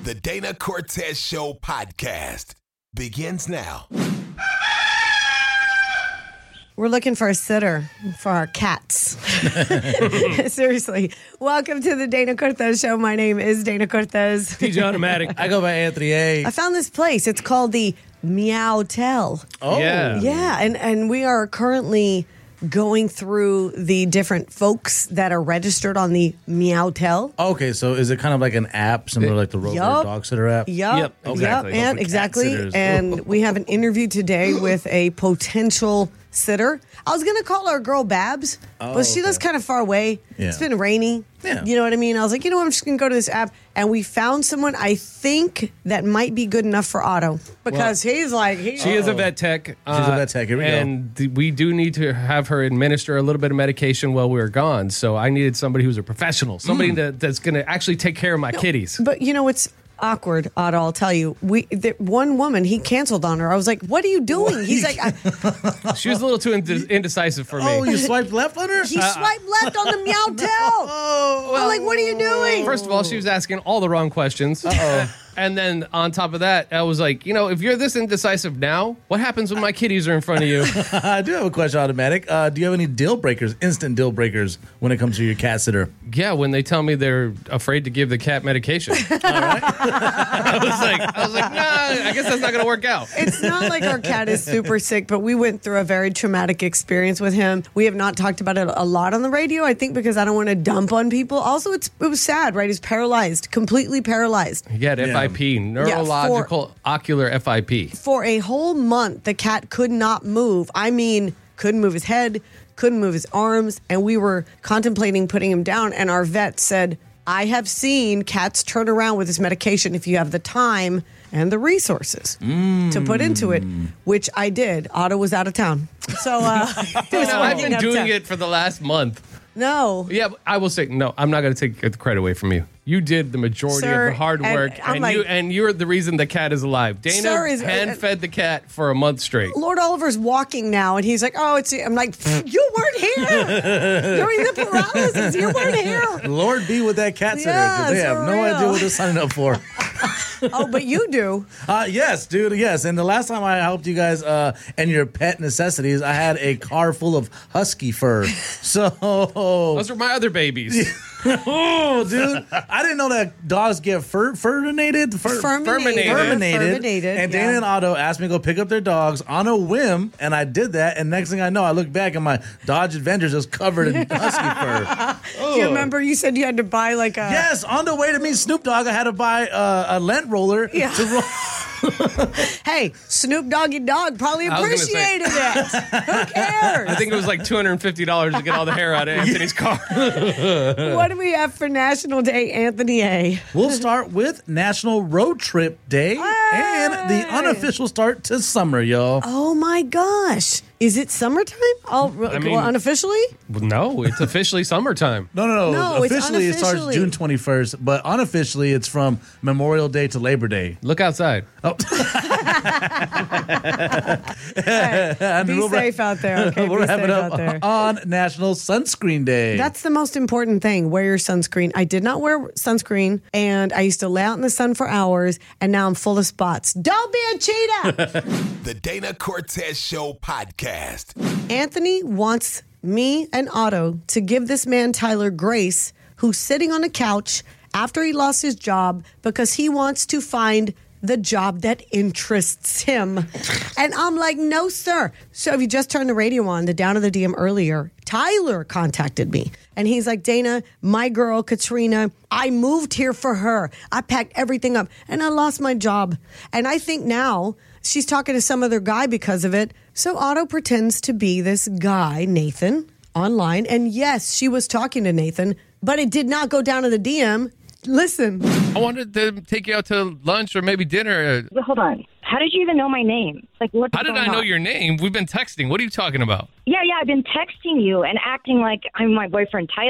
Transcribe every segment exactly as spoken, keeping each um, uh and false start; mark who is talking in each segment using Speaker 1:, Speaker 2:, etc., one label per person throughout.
Speaker 1: The Dana Cortez Show podcast begins now.
Speaker 2: We're looking for a sitter for our cats. Seriously. Welcome to the Dana Cortez Show. My name is Dana Cortez.
Speaker 3: T J Automatic.
Speaker 4: I go by Anthony A.
Speaker 2: I found this place. It's called the Meowtel.
Speaker 4: Oh.
Speaker 3: Yeah.
Speaker 2: Yeah, and, and we are currently going through the different folks that are registered on the Meowtel.
Speaker 4: Okay, so is it kind of like an app, similar like the Rover
Speaker 2: Yup.
Speaker 4: Dog Sitter app?
Speaker 2: Yup.
Speaker 3: Yep,
Speaker 2: Yup,
Speaker 3: exactly.
Speaker 2: and
Speaker 4: Oh, for cat
Speaker 2: exactly.
Speaker 4: sitters.
Speaker 2: And we have an interview today with a potential sitter. I was going to call our girl Babs,
Speaker 4: Oh,
Speaker 2: but she lives
Speaker 4: okay.
Speaker 2: kind of far away.
Speaker 4: Yeah.
Speaker 2: It's been rainy.
Speaker 4: Yeah.
Speaker 2: You know what I mean? I was like, you know what? I'm just going to go to this app. And we found someone I think that might be good enough for Otto because he's like, he,
Speaker 3: She is a vet tech. She's
Speaker 4: a vet tech. Here we go.
Speaker 3: and th- we do need to have her administer a little bit of medication while we were gone. So I needed somebody who's a professional, somebody that, that's going to actually take care of my kitties.
Speaker 2: But you know what's awkward, Otto? I'll tell you. We the, one woman he canceled on her. I was like, "What are you doing?" He's like, I,
Speaker 3: She was a little too inde- indecisive for me.
Speaker 4: Oh, you swiped left on her?
Speaker 2: "He swiped left on the Meowtel."
Speaker 4: Oh,
Speaker 2: I'm like, "What are you doing?"
Speaker 3: First of all, she was asking all the wrong questions.
Speaker 4: Uh-oh.
Speaker 3: And then on top of that, I was like, you know, if you're this indecisive now, what happens when my kitties are in front of you?
Speaker 4: I do have a question, Automatic. Uh, do you have any deal breakers, instant deal breakers, when it comes to your cat sitter?
Speaker 3: Yeah, when they tell me they're afraid to give the cat medication. All right. I was like, I was like, nah, I guess that's not going to work out.
Speaker 2: It's not like our cat is super sick, but we went through a very traumatic experience with him. We have not talked about it a lot on the radio, I think, because I don't want to dump on people. Also, it's it was sad, right? He's paralyzed, completely paralyzed.
Speaker 3: He had F I P, neurological ocular F I P.
Speaker 2: For a whole month, the cat could not move. I mean, couldn't move his head, couldn't move his arms, and we were contemplating putting him down, and our vet said, I have seen cats turn around with this medication if you have the time and the resources
Speaker 4: Mm.
Speaker 2: to put into it, which I did. Otto was out of town. So uh, he was
Speaker 3: No, I've
Speaker 2: working
Speaker 3: been
Speaker 2: out of
Speaker 3: doing
Speaker 2: town.
Speaker 3: it for the last month.
Speaker 2: No.
Speaker 3: Yeah, but I will say, no, I'm not going to take the credit away from you. You did the majority
Speaker 2: Sir,
Speaker 3: of the hard
Speaker 2: and
Speaker 3: work,
Speaker 2: I'm
Speaker 3: and,
Speaker 2: like-
Speaker 3: you, and you're the reason the cat is alive. Dana
Speaker 2: Sir is-
Speaker 3: hand-fed the cat for a month straight.
Speaker 2: Lord Oliver's walking now, and he's like, oh, it's, I'm like, you weren't here during the paralysis. You weren't here.
Speaker 4: Lord be with that cat sitter, because they
Speaker 2: Yes,
Speaker 4: have
Speaker 2: for
Speaker 4: no
Speaker 2: real.
Speaker 4: idea what they're signing up for.
Speaker 2: Oh, but you do.
Speaker 4: Uh, yes, dude, yes. And the last time I helped you guys uh, and your pet necessities, I had a car full of husky fur. So,
Speaker 3: Those are my other babies.
Speaker 4: oh, dude, I didn't know that dogs get fur furminated, fur,
Speaker 2: Furminated.
Speaker 4: Furminated.
Speaker 2: Furminated,
Speaker 4: And Dana
Speaker 2: yeah.
Speaker 4: and Otto asked me to go pick up their dogs on a whim, and I did that. And next thing I know, I look back and my Dodge Adventure's just covered in husky fur.
Speaker 2: Do you remember you said you had to buy like a...
Speaker 4: Yes, on the way to meet Snoop Dogg, I had to buy uh, a lint roller
Speaker 2: Yeah.
Speaker 4: to roll.
Speaker 2: Hey, Snoop Doggy Dog probably
Speaker 3: I was gonna say-
Speaker 2: appreciated it. Who cares?
Speaker 3: I think it was like two hundred fifty dollars to get all the hair out of Anthony's car.
Speaker 2: What do we have for National Day, Anthony A?
Speaker 4: We'll start with National Road Trip Day and the unofficial start to summer, y'all.
Speaker 2: Oh my gosh. Is it summertime? Oh,
Speaker 3: I mean-
Speaker 2: well, unofficially?
Speaker 3: No, it's officially summertime.
Speaker 4: No, no, no.
Speaker 2: No, it's
Speaker 4: Officially, it starts
Speaker 2: unofficially.
Speaker 4: June twenty-first, but unofficially, it's from Memorial Day to Labor Day.
Speaker 3: Look outside.
Speaker 2: Be
Speaker 4: we'll wrap-
Speaker 2: safe out there. Okay,
Speaker 4: we'll
Speaker 2: be
Speaker 4: wrap
Speaker 2: safe
Speaker 4: it up
Speaker 2: out there.
Speaker 4: on National Sunscreen Day.
Speaker 2: That's the most important thing. Wear your sunscreen. I did not wear sunscreen, and I used to lay out in the sun for hours, and now I'm full of spots. Don't be a cheetah.
Speaker 1: The Dana Cortez Show podcast.
Speaker 2: Anthony wants me and Otto to give this man Tyler grace, who's sitting on a couch after he lost his job because he wants to find the job that interests him. And I'm like, no, sir. So if you just turned the radio on, the Down to the D M earlier, Tyler contacted me. And he's like, Dana, my girl, Katrina, I moved here for her. I packed everything up and I lost my job. And I think now she's talking to some other guy because of it. So Otto pretends to be this guy, Nathan, online. And yes, she was talking to Nathan, but it did not go down to the D M. Listen.
Speaker 3: I wanted to take you out to lunch or maybe dinner.
Speaker 5: But hold on. How did you even know my name? Like, what's
Speaker 3: How did
Speaker 5: going
Speaker 3: I know
Speaker 5: on?
Speaker 3: your name? We've been texting. What are you talking about?
Speaker 5: Yeah, yeah, I've been texting you and acting like I'm my boyfriend Tyler.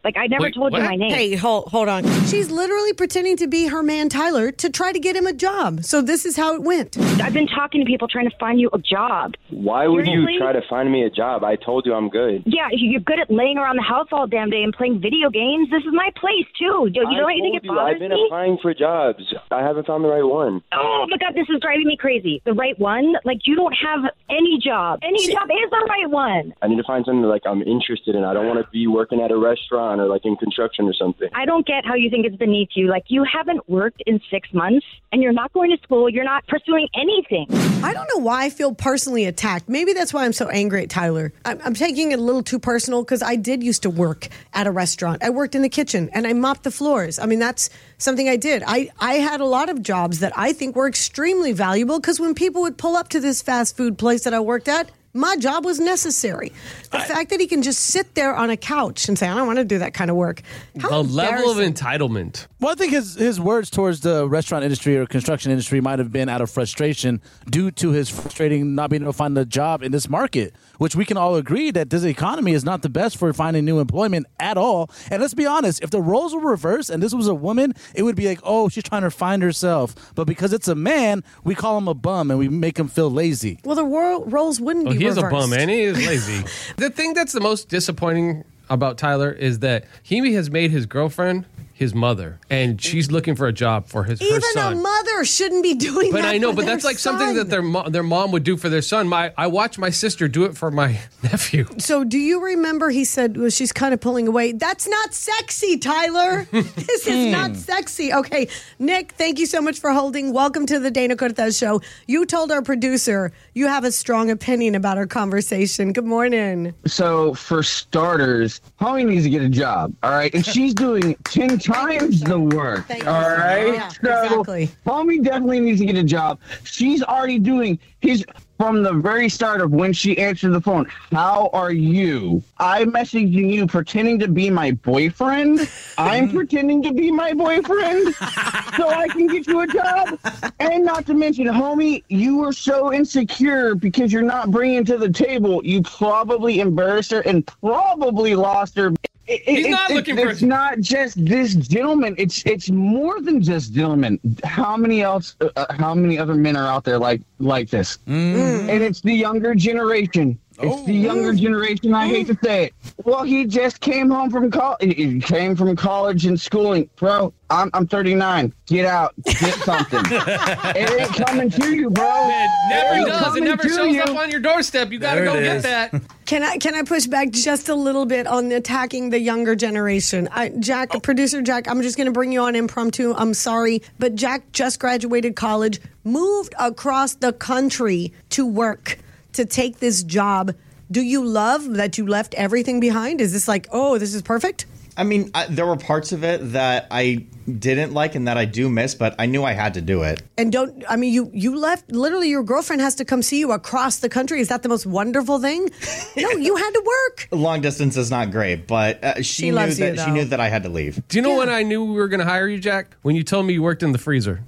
Speaker 5: Like, I never
Speaker 3: Wait,
Speaker 5: told you
Speaker 3: what?
Speaker 5: my name.
Speaker 2: Hey, hold, hold on. She's literally pretending to be her man, Tyler, to try to get him a job. So this is how it went.
Speaker 5: I've been talking to people trying to find you a job.
Speaker 6: Why would
Speaker 5: Seriously?
Speaker 6: you try to find me a job? I told you I'm good.
Speaker 5: Yeah, you're good at laying around the house all damn day and playing video games. This is my place, too. You
Speaker 6: I
Speaker 5: don't think
Speaker 6: told
Speaker 5: it
Speaker 6: you,
Speaker 5: bothers
Speaker 6: I've been
Speaker 5: me?
Speaker 6: applying for jobs. I haven't found the right one.
Speaker 5: Oh, my God, this is driving me crazy. The right one? Like, you don't have any job. Any job is the right one.
Speaker 6: I need to find something like I'm interested in. I don't want to be working at a restaurant or like in construction or something.
Speaker 5: I don't get how you think it's beneath you. Like, you haven't worked in six months, and you're not going to school. You're not pursuing anything.
Speaker 2: I don't know why I feel personally attacked. Maybe that's why I'm so angry at Tyler. I'm, I'm taking it a little too personal because I did used to work at a restaurant. I worked in the kitchen and I mopped the floors. I mean, that's something I did. I, I had a lot of jobs that I think were extremely valuable because when people would pull up to this fast food place that I worked at, my job was necessary. The I, fact that he can just sit there on a couch and say, I don't want to do that kind of work. How
Speaker 3: the level of
Speaker 2: embarrassing.
Speaker 3: entitlement.
Speaker 4: Well, I think his, his words towards the restaurant industry or construction industry might have been out of frustration due to his frustrating not being able to find a job in this market, which we can all agree that this economy is not the best for finding new employment at all. And let's be honest, if the roles were reversed and this was a woman, it would be like, oh, she's trying to find herself. But because it's a man, we call him a bum and we make him feel lazy.
Speaker 2: Well, the ro- roles wouldn't
Speaker 3: Oh,
Speaker 2: be
Speaker 3: he is
Speaker 2: reversed.
Speaker 3: a bum, and he is lazy. The thing that's the most disappointing about Tyler is that he has made his girlfriend his mother, and she's looking for a job for his
Speaker 2: Even
Speaker 3: her son.
Speaker 2: a mother shouldn't be doing
Speaker 3: But
Speaker 2: that
Speaker 3: I know,
Speaker 2: for
Speaker 3: but
Speaker 2: their
Speaker 3: that's like something
Speaker 2: son.
Speaker 3: that their mo- their mom would do for their son. My I watched my sister do it for my nephew.
Speaker 2: So do you remember he said, well, she's kind of pulling away. That's not sexy, Tyler. This is not sexy. Okay, Nick, thank you so much for holding. Welcome to the Dana Cortez Show. You told our producer you have a strong opinion about our conversation. Good morning.
Speaker 7: So for starters, Homie needs to get a job, all right? And she's doing ten times the work,
Speaker 2: Thank you.
Speaker 7: all right?
Speaker 2: Yeah,
Speaker 7: so
Speaker 2: exactly.
Speaker 7: Homie definitely needs to get a job. She's already doing his... From the very start of when she answered the phone, how are you? I'm messaging you pretending to be my boyfriend. I'm pretending to be my boyfriend so I can get you a job. And not to mention, homie, you were so insecure because you're not bringing to the table. You probably embarrassed her and probably lost her. It,
Speaker 3: He's
Speaker 7: it,
Speaker 3: not
Speaker 7: it,
Speaker 3: looking
Speaker 7: it,
Speaker 3: for-
Speaker 7: It's not just this gentleman. It's it's more than just gentlemen. How many else? Uh, uh, how many other men are out there like like this? Mm. And it's the younger generation. It's the younger generation. I hate to say it. Well, he just came home from college. He came from college and schooling, bro. I'm I'm thirty-nine. Get out. Get something. It ain't coming to you, bro.
Speaker 3: It never
Speaker 7: ain't
Speaker 3: does. It
Speaker 7: coming
Speaker 3: never
Speaker 7: to
Speaker 3: shows
Speaker 7: you.
Speaker 3: up on your doorstep. You got to
Speaker 4: There
Speaker 3: go
Speaker 4: it
Speaker 3: get
Speaker 4: is.
Speaker 3: that.
Speaker 2: Can I can I push back just a little bit on attacking the younger generation? I, Jack, producer Jack, I'm just going to bring you on impromptu. I'm sorry, but Jack just graduated college, moved across the country to work, to take this job. Do you love that you left everything behind? Is this like, oh, this is perfect?
Speaker 8: I mean, I, there were parts of it that I didn't like and that I do miss, but I knew I had to do it.
Speaker 2: And don't, I mean, you you left, literally your girlfriend has to come see you across the country. Is that the most wonderful thing? No, you had to work.
Speaker 8: Long distance is not great, but uh, she,
Speaker 2: She
Speaker 8: knew
Speaker 2: loves you,
Speaker 8: that she
Speaker 2: though.
Speaker 8: knew that I had to leave.
Speaker 3: Do you know
Speaker 2: Yeah.
Speaker 3: when I knew we were going to hire you, Jack? When you told me you worked in the freezer.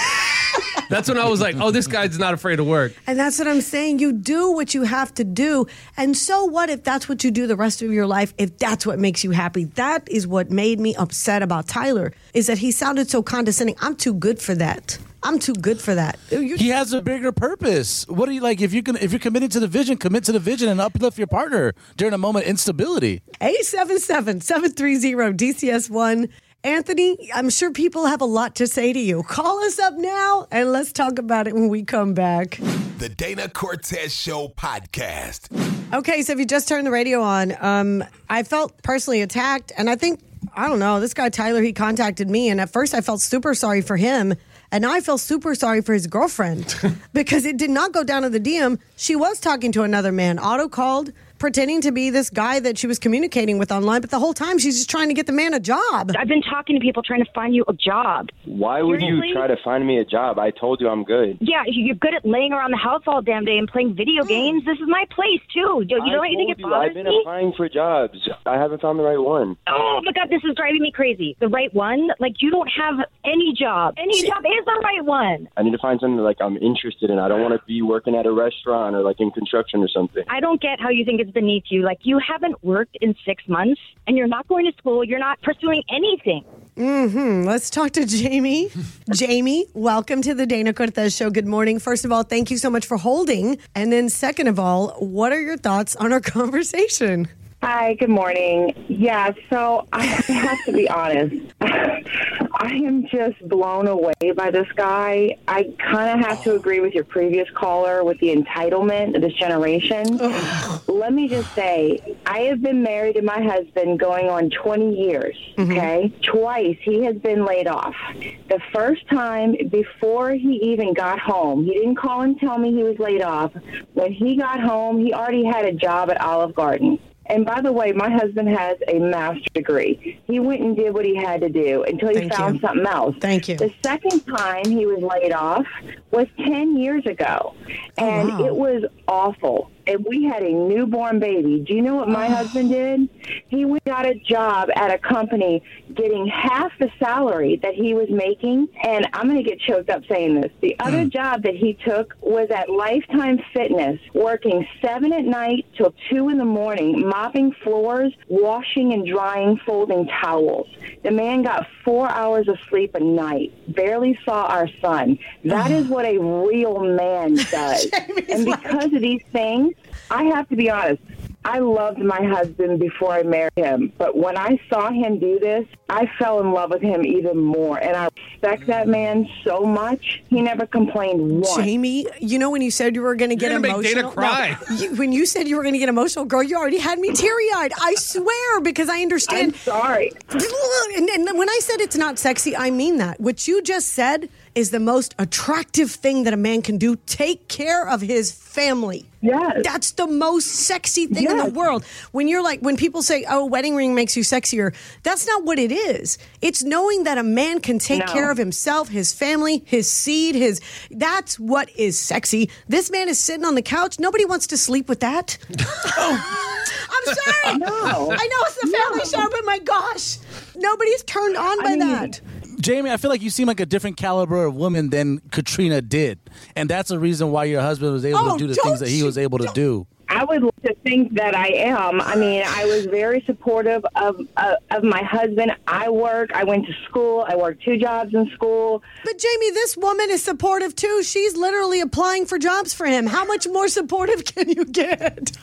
Speaker 3: That's when I was like, oh, this guy's not afraid to work.
Speaker 2: And that's what I'm saying. You do what you have to do. And so what if that's what you do the rest of your life, if that's what makes you happy? That is what made me upset about Tyler, is that he sounded so condescending. I'm too good for that. I'm too good for that. You-
Speaker 4: He has a bigger purpose. What do you like? If you can, if you're committed to the vision, commit to the vision and uplift your partner during a moment of instability.
Speaker 2: eight seven seven, seven three zero, D C S one. Anthony, I'm sure people have a lot to say to you. Call us up now and let's talk about it when we come back.
Speaker 1: The Dana Cortez Show podcast.
Speaker 2: Okay, so if you just turned the radio on, um, I felt personally attacked. And I think, I don't know, this guy Tyler, he contacted me. And at first I felt super sorry for him. And now I feel super sorry for his girlfriend because it did not go down to the D M. She was talking to another man. Otto called, pretending to be this guy that she was communicating with online, but the whole time she's just trying to get the man a job.
Speaker 5: I've been talking to people trying to find you a job.
Speaker 6: Why would
Speaker 5: Seriously?
Speaker 6: you try to find me a job? I told you I'm good.
Speaker 5: Yeah, you're good at laying around the house all damn day and playing video games. This is my place, too. You, you
Speaker 6: I
Speaker 5: don't think
Speaker 6: told
Speaker 5: it
Speaker 6: you,
Speaker 5: bothers
Speaker 6: I've been
Speaker 5: me?
Speaker 6: applying for jobs. I haven't found the right one.
Speaker 5: Oh, my God, this is driving me crazy. The right one? Like, you don't have any job. Any job is the right one.
Speaker 6: I need to find something like I'm interested in. I don't want to be working at a restaurant or like in construction or something.
Speaker 5: I don't get how you think it's beneath you. Like, you haven't worked in six months and you're not going to school. You're not pursuing anything.
Speaker 2: Mm-hmm. Let's talk to Jamie. Jamie, welcome to the Dana Cortez Show. Good morning. First of all, thank you so much for holding. And then second of all, what are your thoughts on our conversation?
Speaker 9: Hi, good morning. Yeah, so I have to be honest. I am just blown away by this guy. I kind of have to agree with your previous caller with the entitlement of this generation. Let me just say, I have been married to my husband going on twenty years, okay? Mm-hmm. Twice he has been laid off. The first time, before he even got home, he didn't call and tell me he was laid off. When he got home, he already had a job at Olive Garden. And by the way, my husband has a master's degree. He went and did what he had to do until he Thank found you. something else.
Speaker 2: Thank you.
Speaker 9: The second time he was laid off was ten years ago. And oh, wow. It was awful. And we had a newborn baby. Do you know what my husband did? He went got a job at a company getting half the salary that he was making. And I'm going to get choked up saying this. The other mm. job that he took was at Lifetime Fitness, working seven at night till two in the morning, mopping floors, washing and drying, folding towels. The man got four hours of sleep a night, barely saw our son. That is what a real man does. And because of these things, I have to be honest, I loved my husband before I married him, but when I saw him do this, I fell in love with him even more, and I respect that man so much. He never complained once.
Speaker 2: Jamie, you know when you said you were going to get
Speaker 3: You're gonna
Speaker 2: emotional?
Speaker 3: Make Dana cry.
Speaker 2: No, you, when you said you were going to get emotional, girl, you already had me teary-eyed. I swear, because I understand.
Speaker 9: I'm sorry.
Speaker 2: And, and when I said it's not sexy, I mean that. What you just said is the most attractive thing that a man can do. Take care of his family.
Speaker 9: Yes.
Speaker 2: That's the most sexy thing
Speaker 9: yes.
Speaker 2: in the world. When you're like, when people say, oh, wedding ring makes you sexier, that's not what it is. It's knowing that a man can take
Speaker 9: no.
Speaker 2: care of himself, his family, his seed, his, that's what is sexy. This man is sitting on the couch. Nobody wants to sleep with that. oh, I'm sorry.
Speaker 9: No.
Speaker 2: I know it's a family no. show, but my gosh, nobody's turned on by I mean, that.
Speaker 4: Jamie, I feel like you seem like a different caliber of woman than Katrina did. And that's the reason why your husband was able
Speaker 2: oh,
Speaker 4: to do the things that he was able to do.
Speaker 9: I would like to think that I am. I mean, I was very supportive of uh, of my husband. I work. I went to school. I worked two jobs in school.
Speaker 2: But Jamie, this woman is supportive too. She's literally applying for jobs for him. How much more supportive can you get?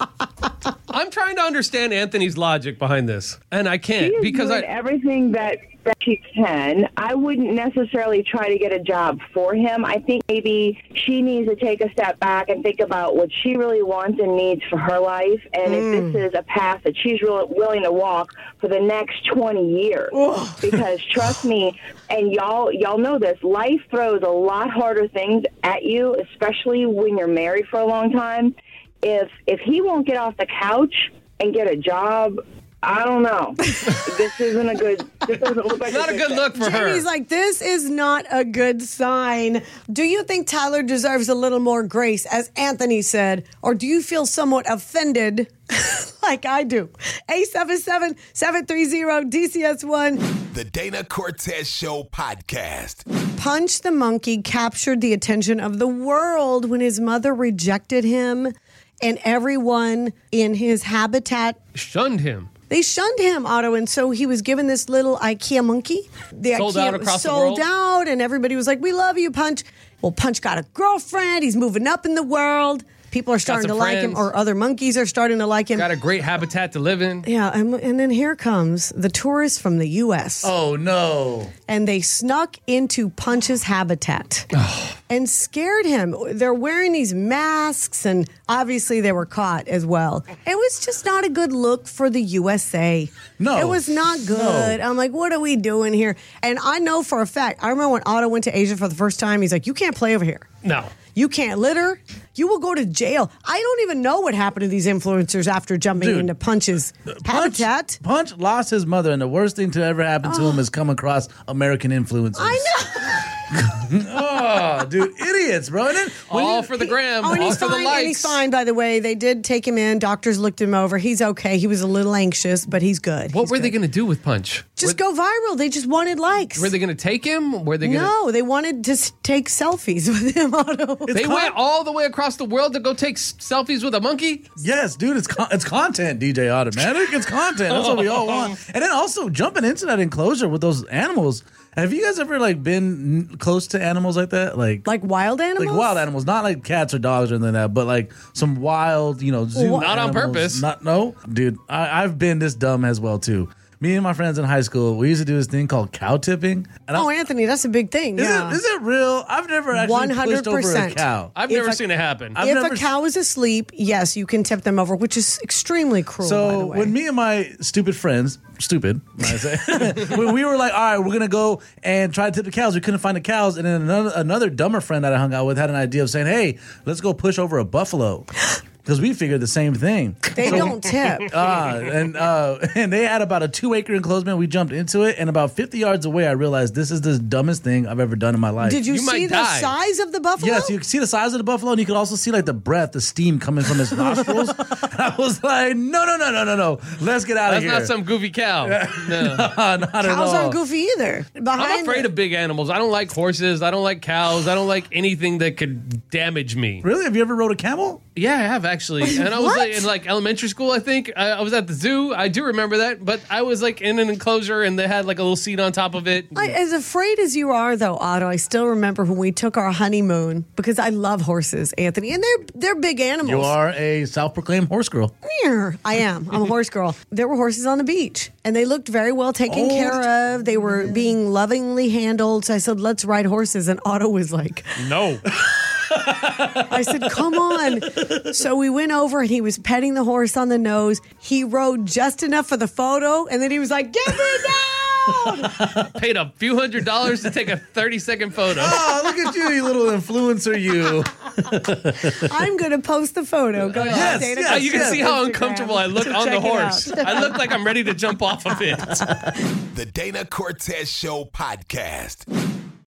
Speaker 3: I'm trying to understand Anthony's logic behind this, and I can't
Speaker 9: she is
Speaker 3: because
Speaker 9: doing
Speaker 3: I
Speaker 9: everything that. that she can. I wouldn't necessarily try to get a job for him. I think maybe she needs to take a step back and think about what she really wants and needs for her life, and mm. if this is a path that she's really willing to walk for the next twenty years. Oh. Because trust me, and y'all y'all know this, life throws a lot harder things at you, especially when you're married for a long time. If if he won't get off the couch and get a job, I don't know. This isn't a good. This doesn't look like
Speaker 3: not a good, good look for
Speaker 2: Jamie's
Speaker 3: her.
Speaker 2: Jamie's like, this is not a good sign. Do you think Tyler deserves a little more grace, as Anthony said, or do you feel somewhat offended, like I do? eight seven seven, seven three zero, D C S one.
Speaker 1: The Dana Cortez Show podcast.
Speaker 2: Punch the Monkey captured the attention of the world when his mother rejected him, and everyone in his habitat
Speaker 3: shunned him.
Speaker 2: They shunned him, Otto, and so he was given this little IKEA monkey. The
Speaker 3: sold
Speaker 2: IKEA
Speaker 3: out across
Speaker 2: sold
Speaker 3: the world.
Speaker 2: out, and everybody was like, "We love you, Punch." Well, Punch got a girlfriend. He's moving up in the world. People are starting to like him, or other monkeys are starting to like him.
Speaker 3: Got a great habitat to live in.
Speaker 2: Yeah, and, and then here comes the tourists from the U S
Speaker 4: Oh, no.
Speaker 2: And they snuck into Punch's habitat and scared him. They're wearing these masks, and obviously they were caught as well. It was just not a good look for the U S A.
Speaker 4: No.
Speaker 2: It was not good. No. I'm like, what are we doing here? And I know for a fact, I remember when Otto went to Asia for the first time, he's like, you can't play over here.
Speaker 3: No.
Speaker 2: You can't litter. You will go to jail. I don't even know what happened to these influencers after jumping
Speaker 4: Dude,
Speaker 2: into Punch's
Speaker 4: Punch,
Speaker 2: habitat.
Speaker 4: Punch lost his mother, and the worst thing to ever happen to
Speaker 2: oh.
Speaker 4: him is come across American influencers.
Speaker 2: I know.
Speaker 4: Oh, dude, idiots, bro. And then,
Speaker 3: all for the gram,
Speaker 2: Oh, and
Speaker 3: all
Speaker 2: he's
Speaker 3: for the
Speaker 2: fine.
Speaker 3: likes.
Speaker 2: And he's fine, by the way. They did take him in. Doctors looked him over. He's okay. He was a little anxious, but he's good.
Speaker 3: What
Speaker 2: He's
Speaker 3: were
Speaker 2: good.
Speaker 3: they going to do with Punch?
Speaker 2: Just go viral. They just wanted likes.
Speaker 3: Were they going to take him? Were they going to?
Speaker 2: No, they wanted to s- take selfies with him, Otto.
Speaker 3: They went all the way across the world to go take s- selfies with a monkey?
Speaker 4: Yes, dude, it's con- it's content, D J Automatic. It's content. That's what we all want. And then also jumping into that enclosure with those animals. Have you guys ever like been n- close to animals like that? Like
Speaker 2: Like wild animals?
Speaker 4: like wild animals, not like cats or dogs or anything like that, but like some wild, you know, zoo
Speaker 3: Not on
Speaker 4: animals.
Speaker 3: purpose.
Speaker 4: Not no, dude. I, I've been this dumb as well too. Me and my friends in high school, we used to do this thing called cow tipping. And
Speaker 2: Oh,
Speaker 4: I,
Speaker 2: Anthony, that's a big thing.
Speaker 4: is,
Speaker 2: yeah.
Speaker 4: it, is it real? I've never actually pushed over a
Speaker 2: one hundred percent.
Speaker 4: cow.
Speaker 3: I've
Speaker 2: If
Speaker 3: never
Speaker 2: a-
Speaker 3: seen it happen.
Speaker 4: I've
Speaker 2: if
Speaker 4: never
Speaker 2: a cow is asleep, yes, you can tip them over, which is extremely cruel, by the
Speaker 4: So
Speaker 2: way.
Speaker 4: when me and my stupid friends, stupid, I say, when we were like, all right, we're gonna go and try to tip the cows, we couldn't find the cows, and then another another dumber friend that I hung out with had an idea of saying, hey, let's go push over a buffalo. Because we figured the same thing.
Speaker 2: they don't tip.
Speaker 4: Ah, and uh, and they had about a two acre enclosement. We jumped into it, and about fifty yards away, I realized this is the dumbest thing I've ever done in my life.
Speaker 2: Did you,
Speaker 3: You might
Speaker 2: see the
Speaker 3: die.
Speaker 2: size of the buffalo?
Speaker 4: Yes, you can see the size of the buffalo, and you could also see like the breath, the steam coming from his nostrils. And I was like, no, no, no, no, no, no. Let's get out
Speaker 3: That's
Speaker 4: of here.
Speaker 3: not some goofy cow. No.
Speaker 4: not at
Speaker 2: Cows
Speaker 4: all.
Speaker 2: aren't goofy either.
Speaker 3: I'm
Speaker 2: Behind
Speaker 3: afraid
Speaker 2: the-
Speaker 3: of big animals. I don't like horses. I don't like cows. I don't like anything that could damage me.
Speaker 4: Really? Have you ever rode a camel?
Speaker 3: Yeah, I have actually. And I was
Speaker 2: What?
Speaker 3: like in like elementary school, I think. I, I was at the zoo. I do remember that. But I was like in an enclosure and they had like a little seat on top of it.
Speaker 2: I, as afraid as you are, though, Otto, I still remember when we took our honeymoon because I love horses, Anthony, and they're they're big animals.
Speaker 4: You are a self-proclaimed horse girl.
Speaker 2: Meow. I am. I'm a horse girl. There were horses on the beach, and they looked very well taken
Speaker 4: Oh.
Speaker 2: care of. They were being lovingly handled. So I said, "Let's ride horses," and Otto was like,
Speaker 3: No.
Speaker 2: I said, come on. So we went over and he was petting the horse on the nose. He rode just enough for the photo. And then he was like, get me down.
Speaker 3: Paid a few hundred dollars to take a thirty second photo.
Speaker 4: Oh, look at you, you little influencer, you.
Speaker 2: I'm going to post the photo. Go ahead.
Speaker 4: Yes,
Speaker 2: Dana,
Speaker 4: yes,
Speaker 3: Uh, you can
Speaker 4: yes.
Speaker 3: see how
Speaker 2: Instagram.
Speaker 3: uncomfortable I look on
Speaker 2: Check
Speaker 3: the
Speaker 2: it
Speaker 3: horse.
Speaker 2: out.
Speaker 3: I look like I'm ready to jump off of it.
Speaker 1: The Dana Cortez Show podcast.